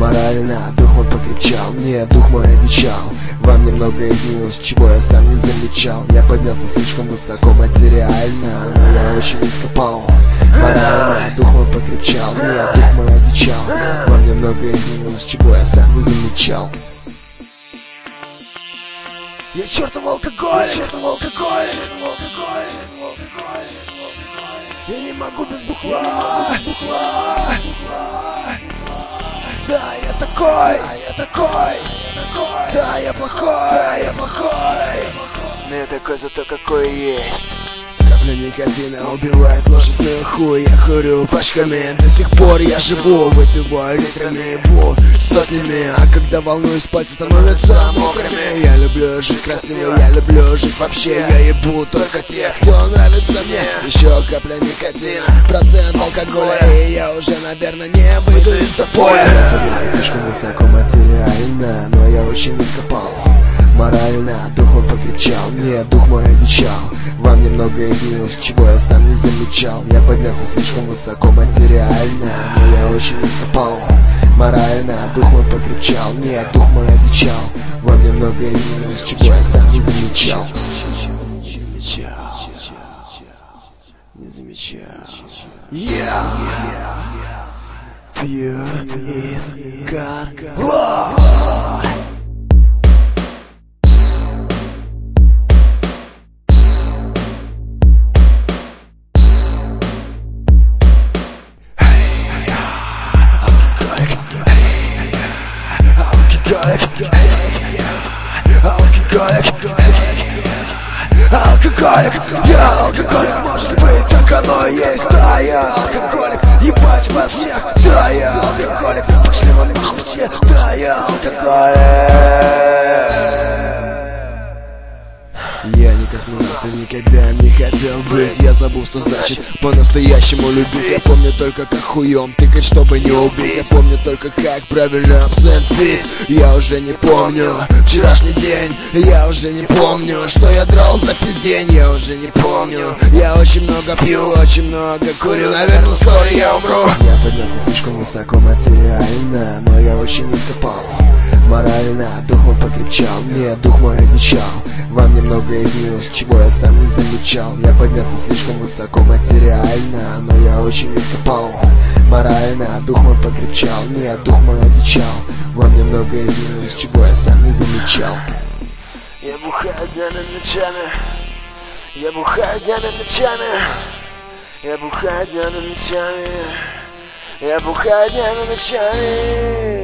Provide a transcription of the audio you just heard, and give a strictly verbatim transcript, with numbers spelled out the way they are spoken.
Морально дух мой покричал, нет, дух мой одичал. Во мне много изменилось, чего я сам не замечал. Я поднялся слишком высоко материально, но я очень низко пал. Морально дух мой покричал, нет, дух мой одичал. Во мне много изменилось, чего я сам не замечал. Я чертов алкоголь, я чертов алкоголь, я не могу без бухла, я не могу без бухла. Да, я такой, я такой, да, я плохой, я плохой. Но я такой зато какой есть. Капля никотина убивает ложечную хуй. Я курю пачками, до сих пор я живу. Выпиваю литрами, бу сотнями. А когда волнуюсь, пальцы становятся мокрыми. Я люблю жить красиво, я люблю жить вообще. Я ебу только тех, кто нравится мне. Еще капля никотина, процент алкоголя, и я уже, наверное, не выйду из запоя. Я слишком высоко материально, но я очень низко пал. Морально дух мой покричал, нет, дух мой одичал. Во мне много изменилось, чего я сам не замечал. Я поднялся слишком высоко материально, но я очень низко пал. Морально дух мой покричал, нет, дух мой одичал. Во мне много изменилось, чего я сам не замечал. Не замечал, не замечал. Yeah. Pure is God. Love. Алкоголик, алкоголик, я алкоголик, может быть, так оно и есть. Да, я алкоголик, ебать вас всех. Да, я алкоголик, пошли вон нахуй все. Да, я алкоголик. Я не космонавт и никогда не хотел быть. Я забыл, что значит по-настоящему любить. Я помню только, как хуем тыкать, чтобы не убить. Я помню только, как правильно абсент пить. Я уже не помню вчерашний день. Я уже не помню, что я драл за пиздень. Я уже не помню. Я очень много пью, очень много курю. Наверное, скоро я умру. Я поднялся слишком высоко материально, но я очень низко пал. Морально дух мой покричал, нет, дух мой одичал. Во мне много изменилось, чего я сам не замечал. Я поднялся слишком высоко материально, но я очень низко пал. Морально дух мой покричал, нет, дух мой одичал. Во мне много изменилось, чего я сам не замечал. Я бухаю днями ночами, я бухаю днями ночами, я бухаю днями ночами, я бухаю днями ночами.